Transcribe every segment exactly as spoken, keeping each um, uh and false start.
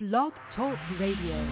Blog Talk Radio.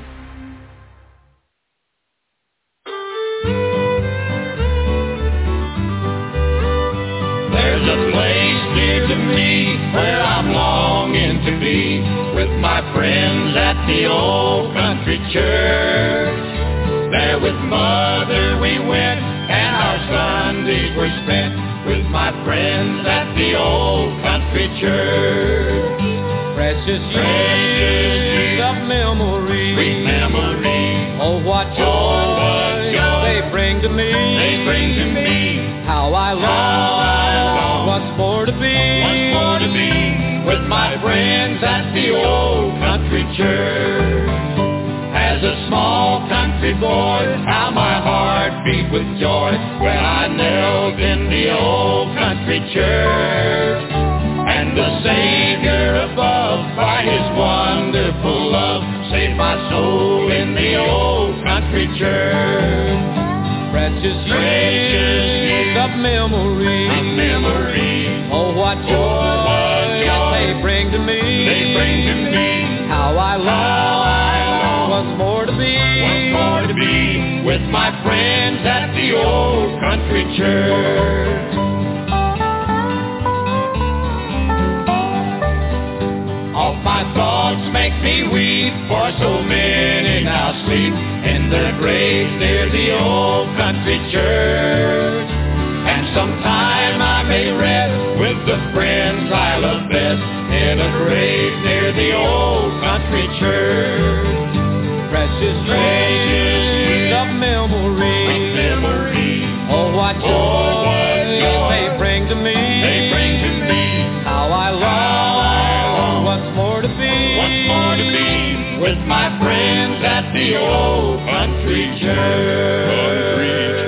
There's a place near to me where I'm longing to be with my friends at the old country church. There with Mother we went and our Sundays were spent with my friends at the old country church. Precious years of memory, sweet memory. Oh, what joy, oh, what joy they bring to me. They bring to me. How I long, once more to be, once more to be with my friends at the old country church. As a small country boy, how my heart beat with joy when I knelt in the old country church. And the Savior above, by His wonderful love, saved my soul in the old country church. Precious years of memory, of memory. Oh, what joy, oh, what joy they bring to me. They bring to me. How I long, once more to be, once more to be with my friends at the old country church. All my thoughts make me weep, for so many now sleep in their graves near the old country church. And sometime I may rest with the friends I love best in a grave near the old country church. Precious years of memory, of memory. Oh, what joy, oh, what joy they bring to me. They bring to me. How I long, once more to be, once more to be with my friends at the old country church.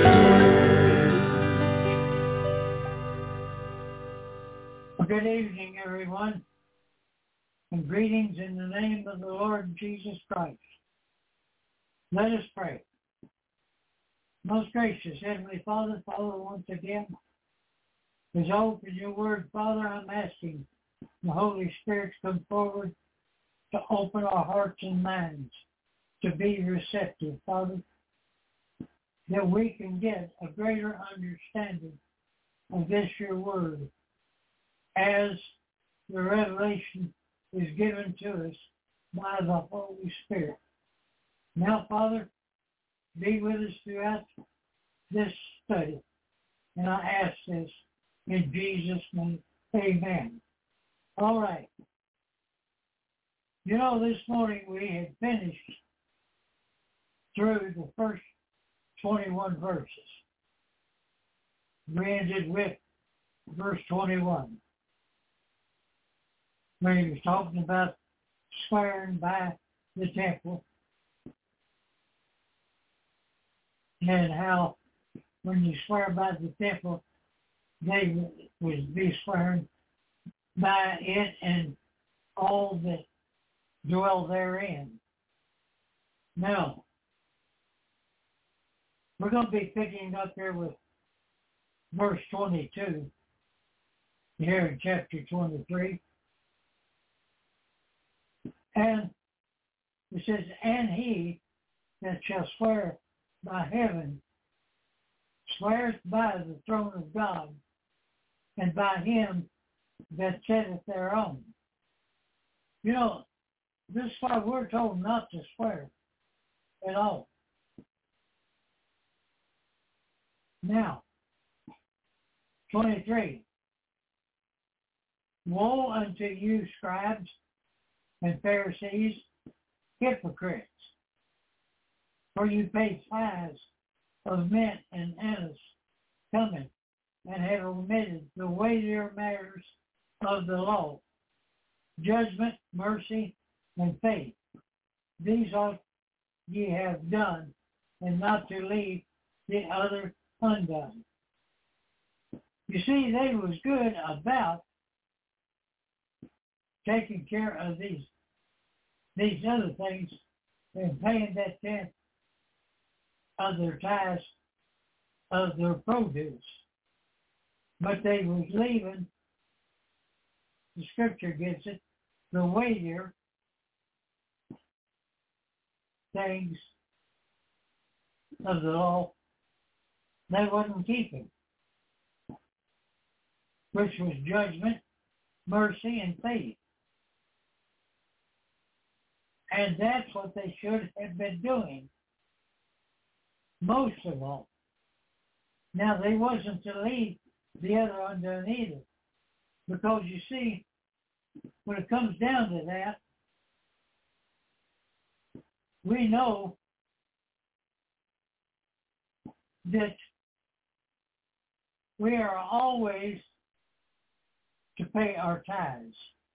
Good evening, everyone, and greetings in the name of the Lord Jesus Christ. Let us pray. Most gracious Heavenly Father, Father, once again, as I open your word, Father, I'm asking the Holy Spirit to come forward to open our hearts and minds to be receptive, Father, that we can get a greater understanding of this your word as the revelation is given to us by the Holy Spirit. Now, Father, be with us throughout this study, and I ask this in Jesus' name, amen. All right. You know, this morning we had finished through the first twenty-one verses. We ended with verse twenty-one, where he was talking about swearing by the temple and how when you swear by the temple, they would be swearing by it and all that dwell therein. Now, we're going to be picking up here with verse twenty-two here in chapter twenty-three. And it says, and he that shall swear by heaven sweareth by the throne of God and by him that sitteth thereon. You know, this is why we're told not to swear at all. Now, twenty-three. Woe unto you, scribes and Pharisees, hypocrites, for you pay tithes of mint and anise, cumin, and have omitted the weightier matters of the law, judgment, mercy, and faith. These ought ye have done, and not to leave the other undone. You see, they was good about taking care of these these other things and paying that tenth of their tithes of their produce. But they was leaving, the scripture gets it, the weightier things of the law they wasn't keeping, which was judgment, mercy, and faith. And that's what they should have been doing, most of all. Now, they wasn't to leave the other undone either, because you see, when it comes down to that, we know that we are always to pay our tithes.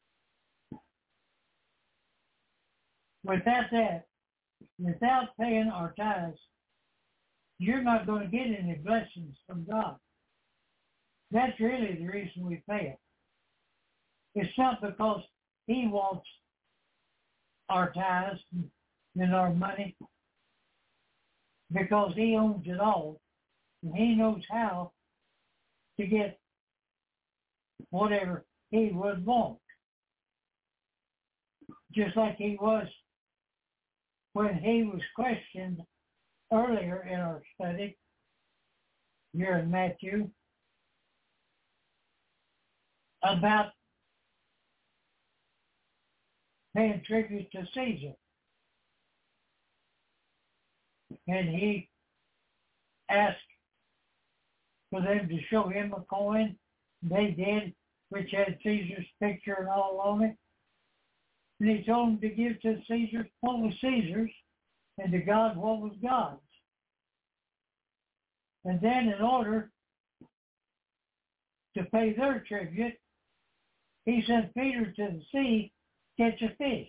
Without that, without paying our tithes, you're not going to get any blessings from God. That's really the reason we pay it. It's not because he wants our tithes and our money, because he owns it all, and he knows how to get whatever he would want. Just like he was when he was questioned earlier in our study, here in Matthew, about paying tribute to Caesar. And he asked for them to show him a coin. They did, which had Caesar's picture and all on it. And he told them to give to Caesar what was Caesar's, and to God what was God's. And then in order to pay their tribute, he sent Peter to the sea to catch a fish.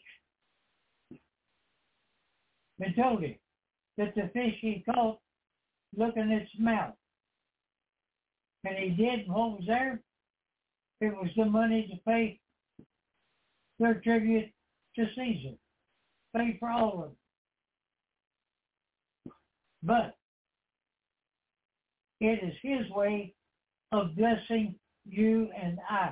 And told him that the fish he caught looked in its mouth. And he did, and what was there? It was the money to pay their tribute to Caesar. Pay for all of them. But it is his way of blessing you and I.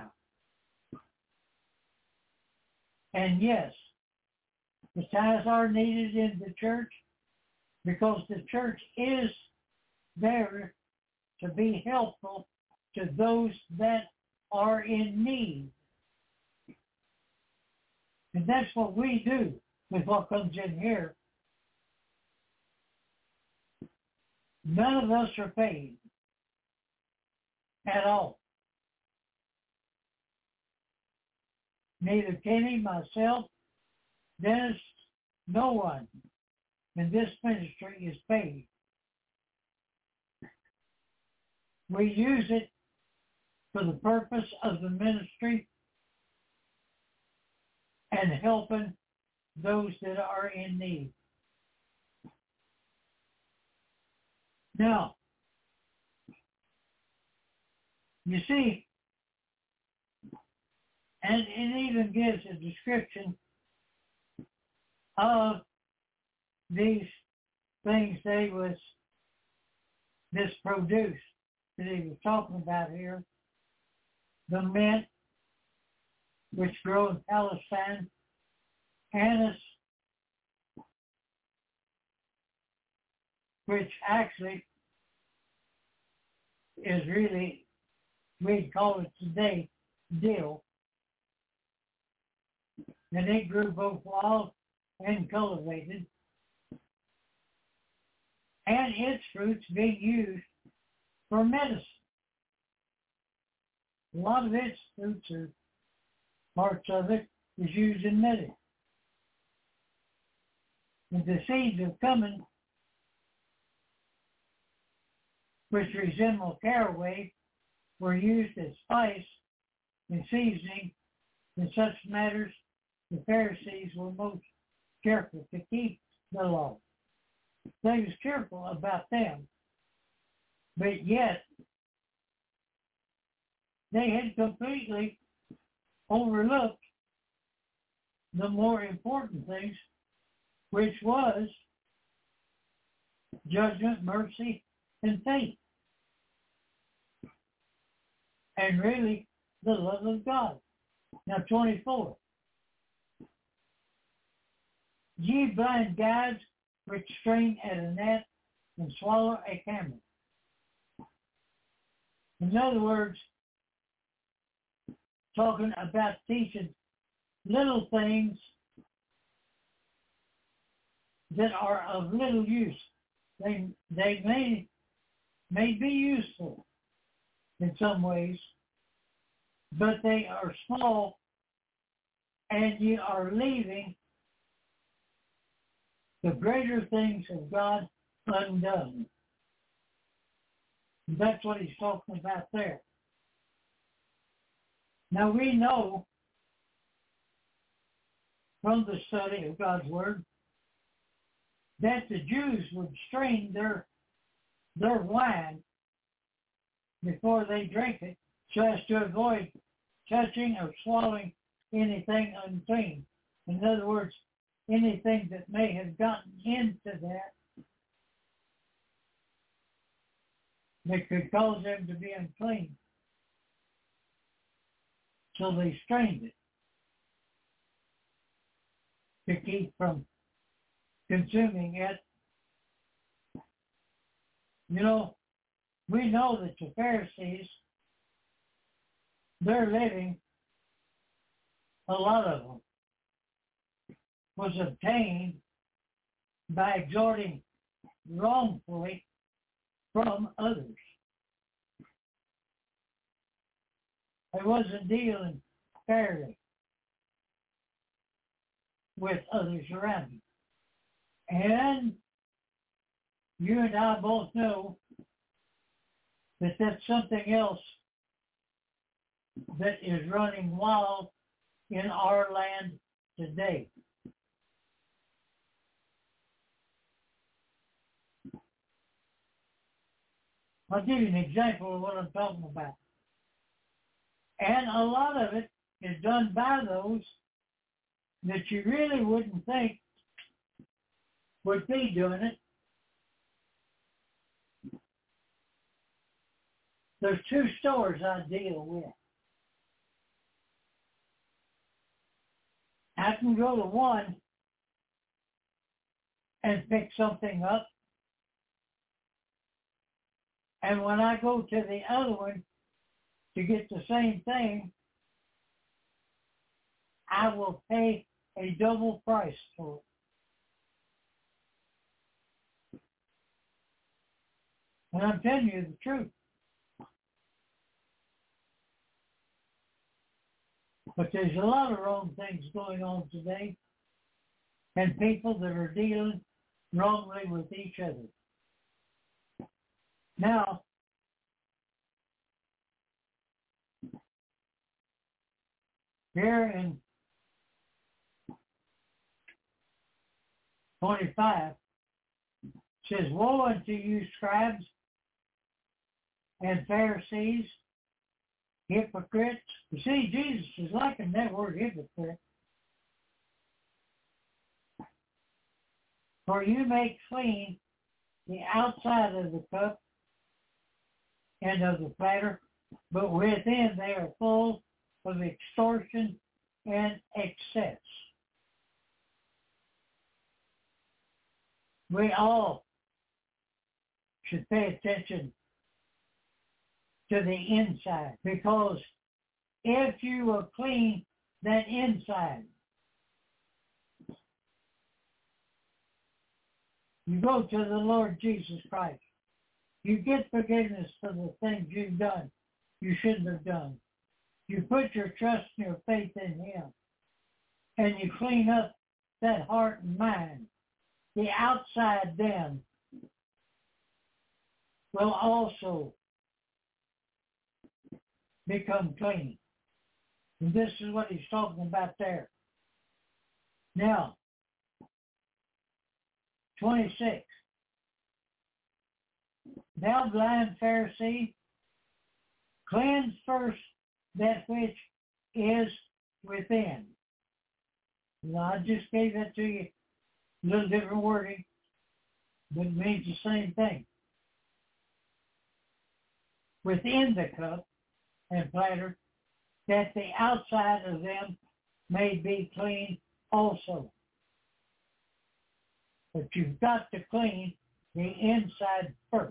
And yes, the tithes are needed in the church because the church is there to be helpful to those that are in need. And that's what we do with what comes in here. None of us are paid at all. Neither Kenny, myself, Dennis, no one in this ministry is paid. We use it for the purpose of the ministry and helping those that are in need. Now, you see, and it even gives a description of these things they was, this produce that he was talking about here. The mint, which grow in Palestine, anise, which actually is really, we'd call it today, dill. And it grew both wild and cultivated. And its fruits being used for medicine. A lot of its fruits or parts of it is used in medicine. And the seeds of cumin, which resemble caraway, were used as spice and seasoning in such matters the Pharisees were most careful to keep the law. They was careful about them, but yet they had completely overlooked the more important things, which was judgment, mercy, and faith. And really, the love of God. Now, twenty-four. Ye blind guides, which strain at a gnat and swallow a camel. In other words, talking about teaching little things that are of little use. They, they may, may be useful in some ways, but they are small, and you are leaving the greater things of God undone. That's what he's talking about there. Now we know from the study of God's Word that the Jews would strain their their wine before they drank it so as to avoid touching or swallowing anything unclean. In other words, anything that may have gotten into that that could cause them to be unclean. So they strained it to keep from consuming it. You know, we know that the Pharisees, their living, a lot of them, was obtained by exhorting wrongfully from others. They wasn't dealing fairly with others around you. And you and I both know that that's something else that is running wild in our land today. I'll give you an example of what I'm talking about. And a lot of it is done by those that you really wouldn't think would be doing it. There's two stores I deal with. I can go to one and pick something up. And when I go to the other one to get the same thing, I will pay a double price for it. And I'm telling you the truth. But there's a lot of wrong things going on today, and people that are dealing wrongly with each other. Now, here in twenty-five, says, "Woe unto you, scribes and Pharisees, hypocrites." You see, Jesus is liking that word hypocrite. "For you make clean the outside of the cup and of the platter, but within they are full of extortion and excess." We all should pay attention to the inside, because if you will clean that inside, you go to the Lord Jesus Christ. You get forgiveness for the things you've done you shouldn't have done. You put your trust and your faith in Him, and you clean up that heart and mind. The outside then will also become clean. And this is what he's talking about there. Now, twenty-six. "Thou blind Pharisee, cleanse first that which is within." Now, I just gave that to you, a little different wording, but it means the same thing. Within the cup and platter, that the outside of them may be clean also. But you've got to clean the inside first.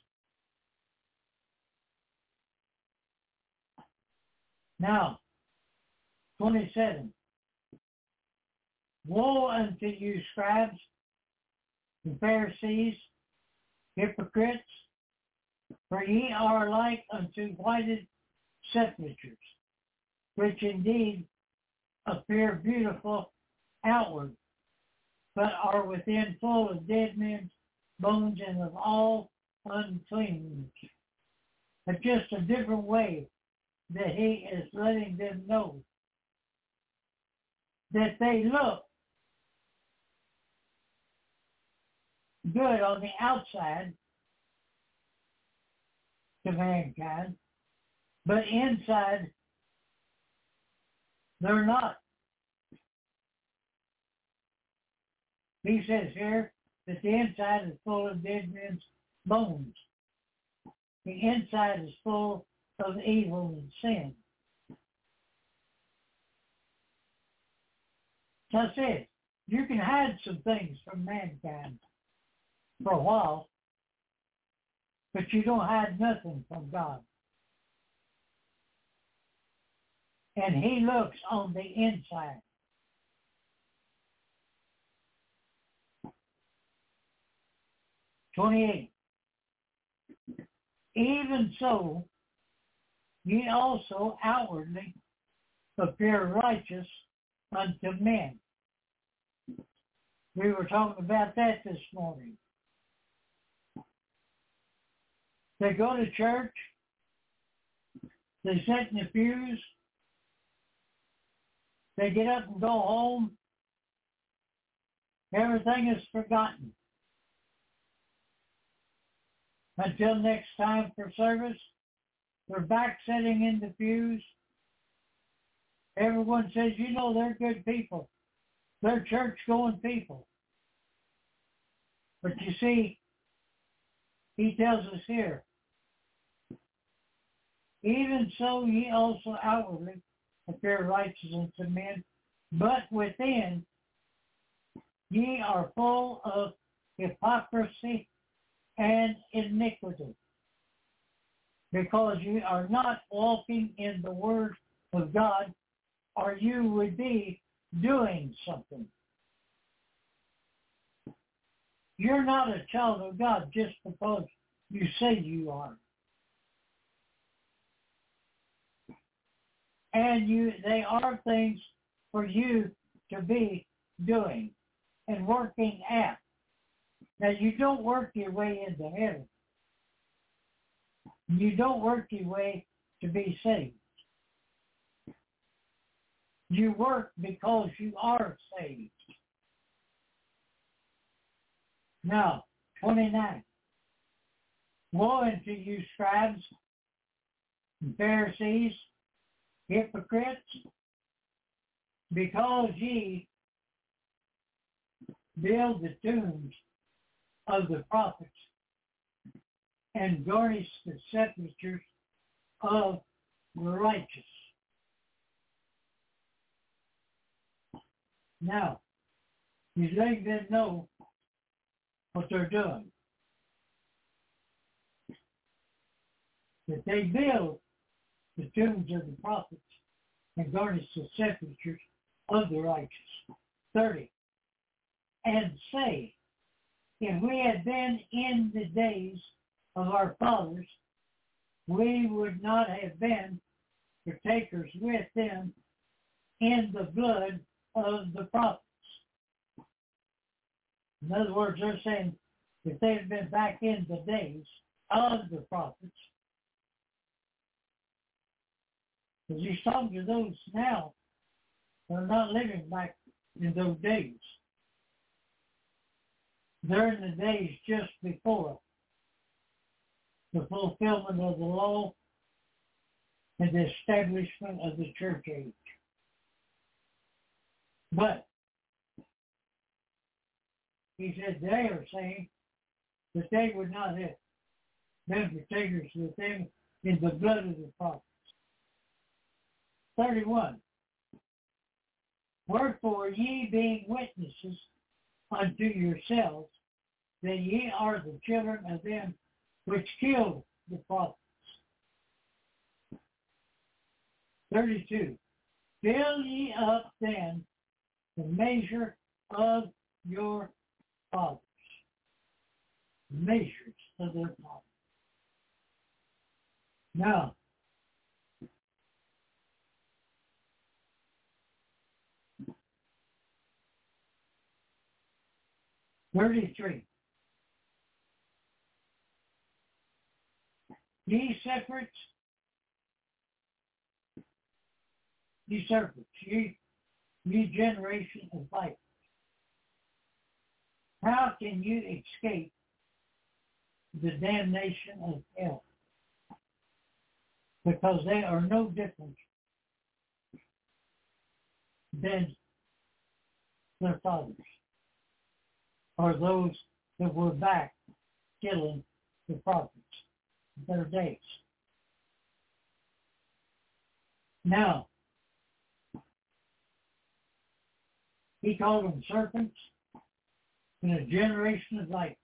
Now, twenty-seven. Woe unto you, scribes and Pharisees, hypocrites, for ye are like unto whited sepulchres, which indeed appear beautiful outward, but are within full of dead men's bones and of all uncleanness. But just a different way that he is letting them know that they look good on the outside to mankind, but inside they're not. He says here that the inside is full of dead men's bones. The inside is full of evil and sin. So I said, you can hide some things from mankind for a while, but you don't hide nothing from God. And he looks on the inside. twenty-eight. Even so, ye also outwardly appear righteous unto men. We were talking about that this morning. They go to church, they sit in the pews, they get up and go home, everything is forgotten. Until next time for service, they're back sitting in the pews. Everyone says, you know, they're good people. They're church-going people. But you see, he tells us here, even so ye also outwardly appear righteous unto men, but within ye are full of hypocrisy and iniquity, because you are not walking in the word of God, or you would be doing something. You're not a child of God just because you say you are. And you, they are things for you to be doing and working at. Now, you don't work your way into heaven. You don't work your way to be saved. You work because you are saved. Now, twenty-nine. Woe unto you, scribes and Pharisees, hypocrites, because ye build the tombs of the prophets and garnish the sepulchres of the righteous. Now, he's letting them know what they're doing. That they build the tombs of the prophets and garnish the sepulchres of the righteous. thirty. And say, if we had been in the days of our fathers, we would not have been partakers with them in the blood of the prophets. In other words, they're saying if they had been back in the days of the prophets, because he's talking to those now that are not living back in those days. They're in the days just before the fulfillment of the law and the establishment of the church age. But he said they are saying that they would not have been partakers with them in the blood of the prophets. thirty-one. Wherefore ye being witnesses unto yourselves that ye are the children of them which killed the prophets. thirty-two. Fill ye up then the measure of your fathers. Measures of their fathers. Now, thirty-three. Ye shepherds, ye serpents, ye, ye generation of vipers, how can you escape the damnation of hell? Because they are no different than their fathers, or those that were back killing the prophets of their days. Now, he called them serpents in a generation of vipers.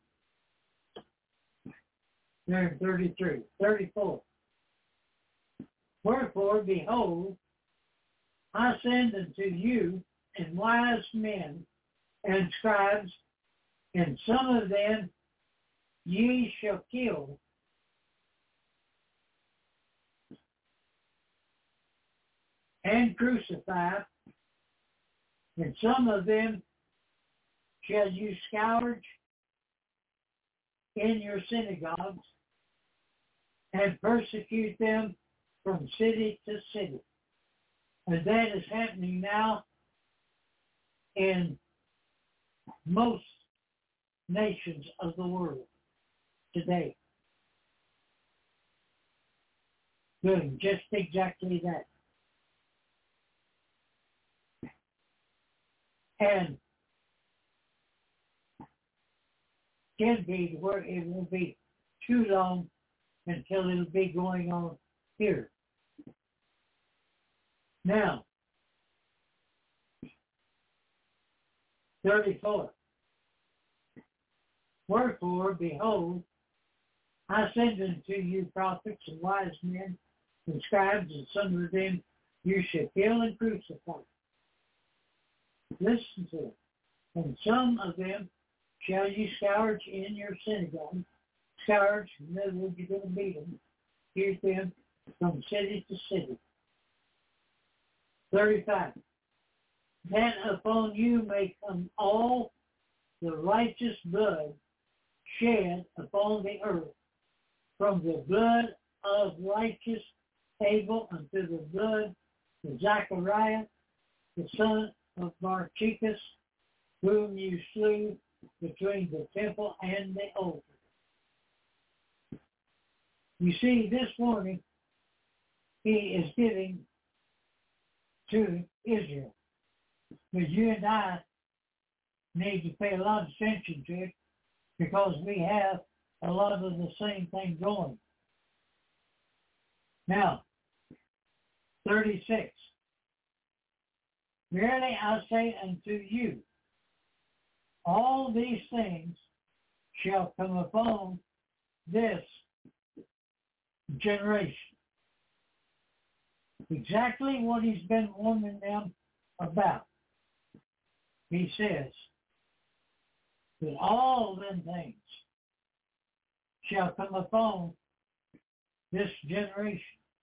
They're in thirty-three. thirty-four. Wherefore, behold, I send unto you and wise men and scribes, and some of them ye shall kill, and crucify, and some of them shall you scourge in your synagogues, and persecute them from city to city. And that is happening now in most nations of the world today. Doing just exactly that. And can be where it will be too long until it'll be going on here. Now, thirty-four. Wherefore, behold, I send unto you prophets and wise men and scribes, and some of them you shall kill and crucify. Listen to it. And some of them shall you scourge in your synagogue. Scourge, in other words, you're going to beat them. Hear them from city to city. thirty-five. That upon you may come all the righteous blood shed upon the earth, from the blood of righteous Abel unto the blood of Zachariah, the son of Barchicus, whom you slew between the temple and the altar. You see, this morning, he is giving to Israel. But you and I need to pay a lot of attention to it, because we have a lot of the same thing going. Now, thirty-six. Verily I say unto you, all these things shall come upon this generation. Exactly what he's been warning them about. He says that all them things shall come upon this generation.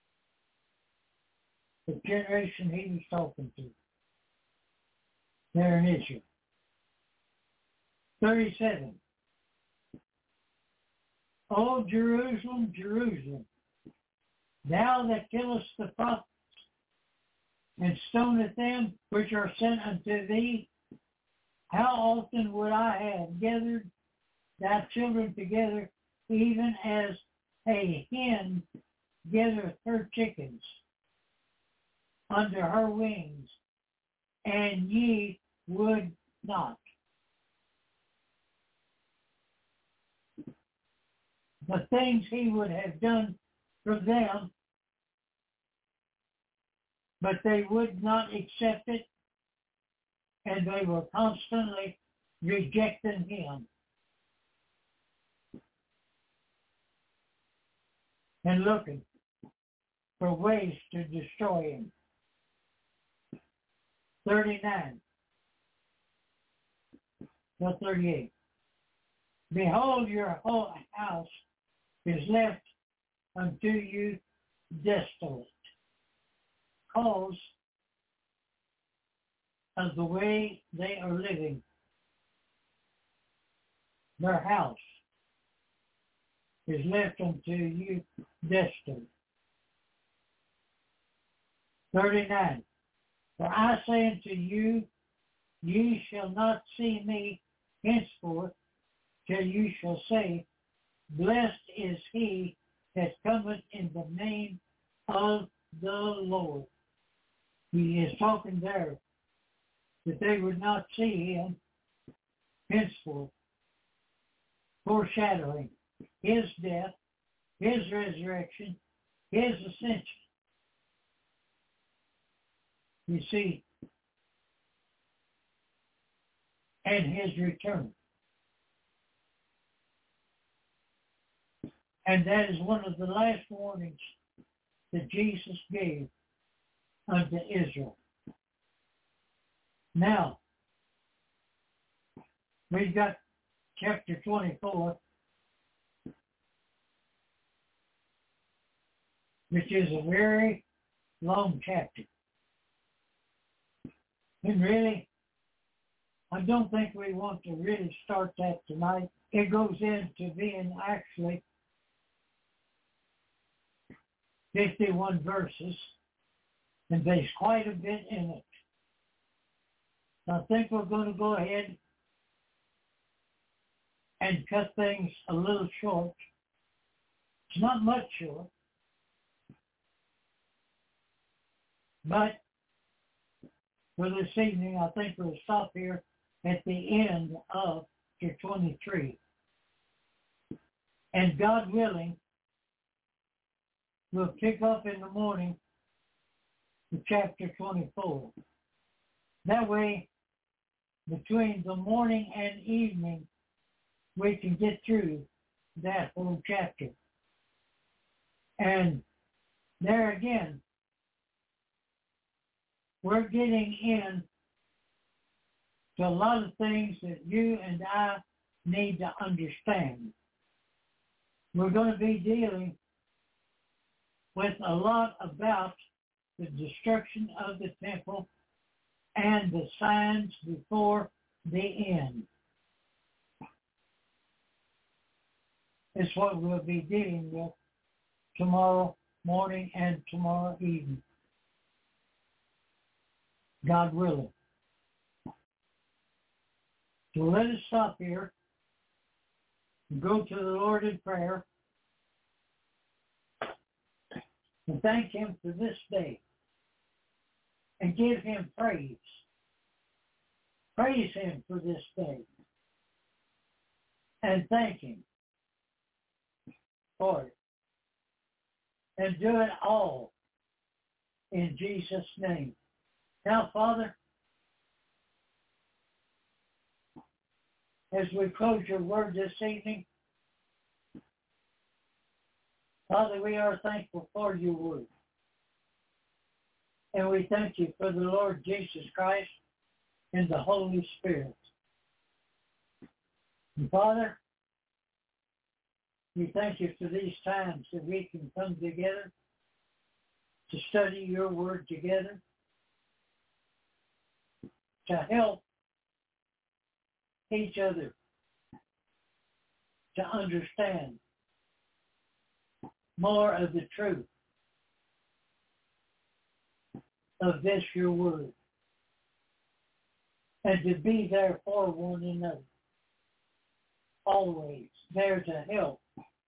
The generation he was talking to there in Israel. thirty-seven. O Jerusalem, Jerusalem, thou that killest the prophets, and stonest them which are sent unto thee, how often would I have gathered thy children together, even as a hen gathereth her chickens under her wings, and ye would not. The things he would have done for them, but they would not accept it, and they were constantly rejecting him and looking for ways to destroy him. thirty-nine. No, thirty-eight. Behold, your whole house is left unto you desolate, because of the way they are living. Their house is left unto you desolate. thirty-nine. For I say unto you, ye shall not see me henceforth till you shall say, blessed is he that cometh in the name of the Lord. He is talking there that they would not see him henceforth, foreshadowing his death, his resurrection, his ascension. You see, and his return. And that is one of the last warnings that Jesus gave unto Israel. Now, we've got chapter twenty-four, which is a very long chapter. And really, I don't think we want to really start that tonight. It goes into being actually fifty-one verses, and there's quite a bit in it. I think we're going to go ahead and cut things a little short. It's not much short, but for this evening, I think we'll stop here at the end of chapter twenty-three. And God willing, we'll pick up in the morning with chapter twenty-four. That way, between the morning and evening, we can get through that whole chapter. And there again, we're getting in to a lot of things that you and I need to understand. We're going to be dealing with a lot about the destruction of the temple and the signs before the end. It's what we'll be dealing with tomorrow morning and tomorrow evening, God willing. So let us stop here and go to the Lord in prayer and thank him for this day and give him praise. Praise him for this day and thank him for it. And do it all in Jesus' name. Now, Father, as we close your word this evening, Father, we are thankful for your word. And we thank you for the Lord Jesus Christ and the Holy Spirit. And Father, we thank you for these times that we can come together to study your word together, to help each other to understand more of the truth of this your word, and to be there for one another, always there to help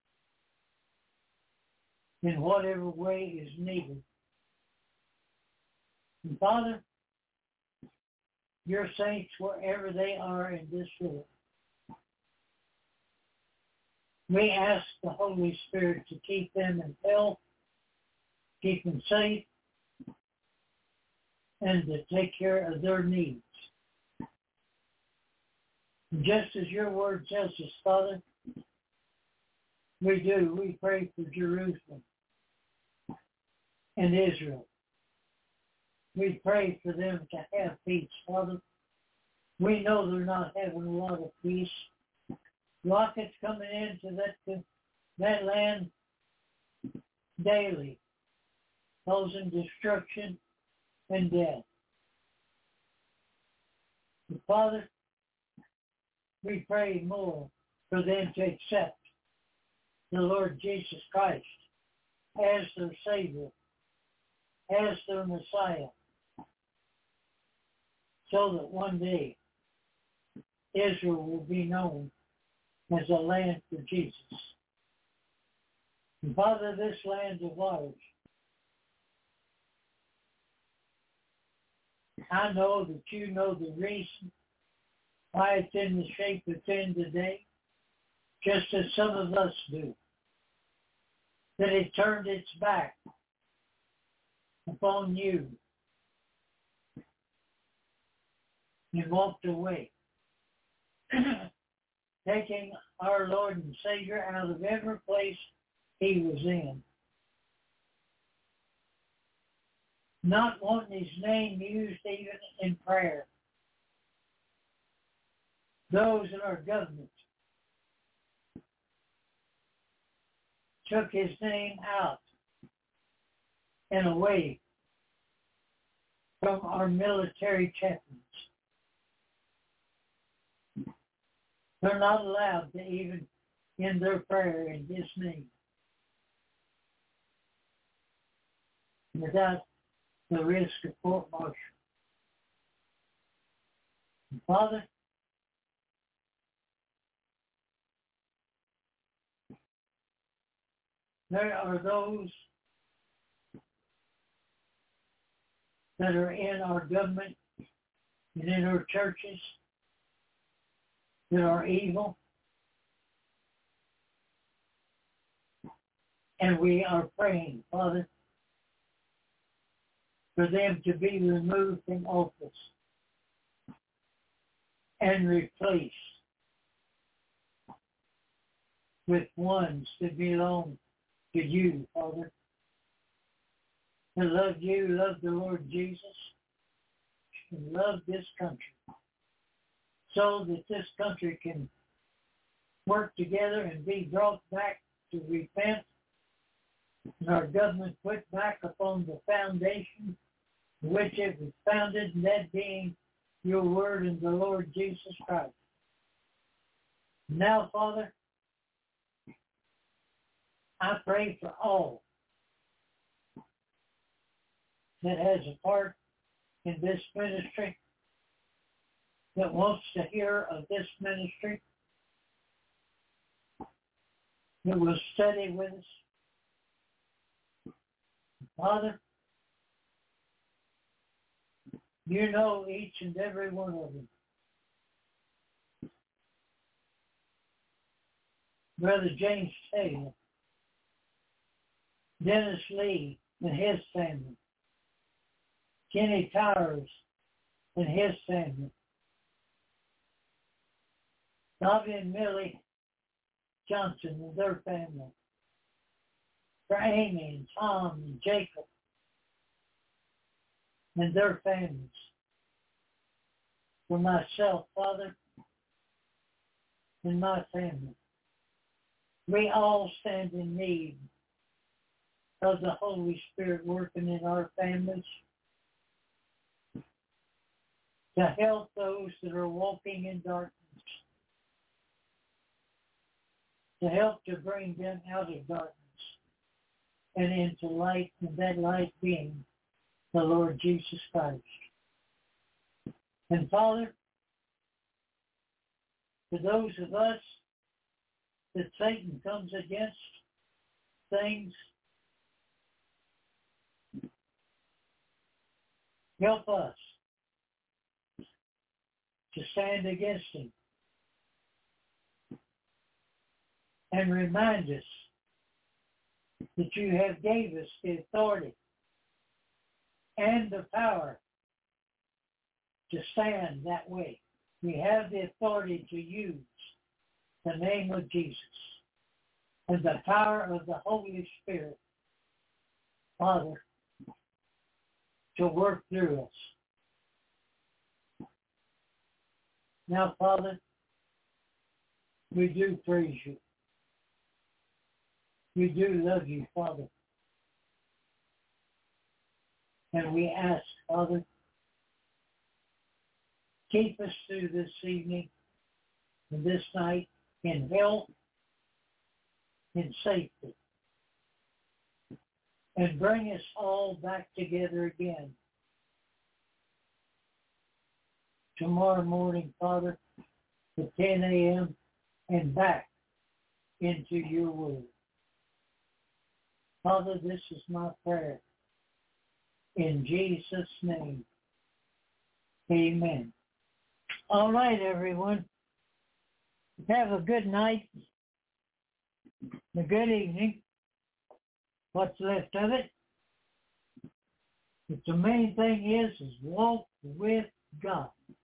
in whatever way is needed. And Father, your saints, wherever they are in this world, we ask the Holy Spirit to keep them in health, keep them safe, and to take care of their needs. Just as your word tells us, Father, we do. We pray for Jerusalem and Israel. We pray for them to have peace, Father. We know they're not having a lot of peace. Rockets coming into that, that land daily, causing destruction and death. And Father, we pray more for them to accept the Lord Jesus Christ as their Savior, as their Messiah, so that one day Israel will be known as a land for Jesus. And Father, this land of ours, I know that you know the reason why it's in the shape it's in today, just as some of us do. That it turned its back upon you and walked away, taking our Lord and Savior out of every place he was in. Not wanting his name used even in prayer. Those in our government took his name out and away from our military chaplains. They're not allowed to even end their prayer in his name without the risk of court-martial. Father, there are those that are in our government and in our churches that are evil. And we are praying, Father, for them to be removed from office and replaced with ones that belong to you, Father. To love you, love the Lord Jesus, and love this country, so that this country can work together and be brought back to repent, and our government put back upon the foundation which it was founded, and that being your word and the Lord Jesus Christ. Now, Father, I pray for all that has a part in this ministry, that wants to hear of this ministry, that will study with us. Father, you know each and every one of them. Brother James Taylor, Dennis Lee and his family, Kenny Towers and his family, Bobby and Millie Johnson and their family, for Amy and Tom and Jacob and their families, for myself, Father, and my family. We all stand in need of the Holy Spirit working in our families to help those that are walking in darkness, to help to bring them out of darkness and into light, and that light being the Lord Jesus Christ. And Father, for those of us that Satan comes against things, help us to stand against him and remind us that you have gave us the authority and the power to stand that way. we have the authority to use the name of Jesus and the power of the Holy Spirit, Father, to work through us. Now, Father, we do praise you. We do love you, Father. And we ask, Father, keep us through this evening and this night in health and safety. And bring us all back together again tomorrow morning, Father, at ten a.m. and back into your word. Father, this is my prayer. In Jesus' name, amen. All right, everyone. Have a good night, a good evening, what's left of it. But the main thing is, is walk with God.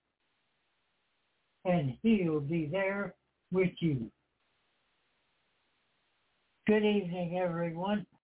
And He'll be there with you. Good evening, everyone.